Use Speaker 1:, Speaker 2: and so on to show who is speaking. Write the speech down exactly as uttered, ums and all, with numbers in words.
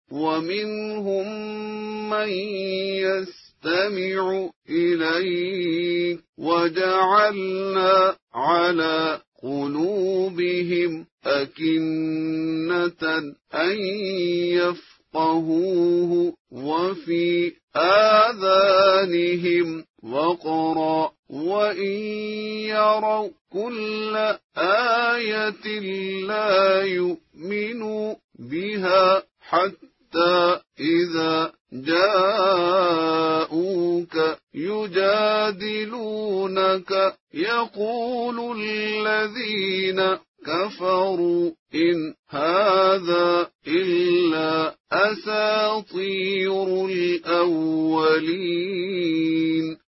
Speaker 1: ومنهم من يستمع إليك وجعلنا على قلوبهم أكنة أن يفقهوه وفي آذانهم وقرا وإن يروا كل آية لا يؤمنوا بها حتى إذا جاءوك يجادلونك يقول الذين كفروا إن هذا إلا أساطير الأولين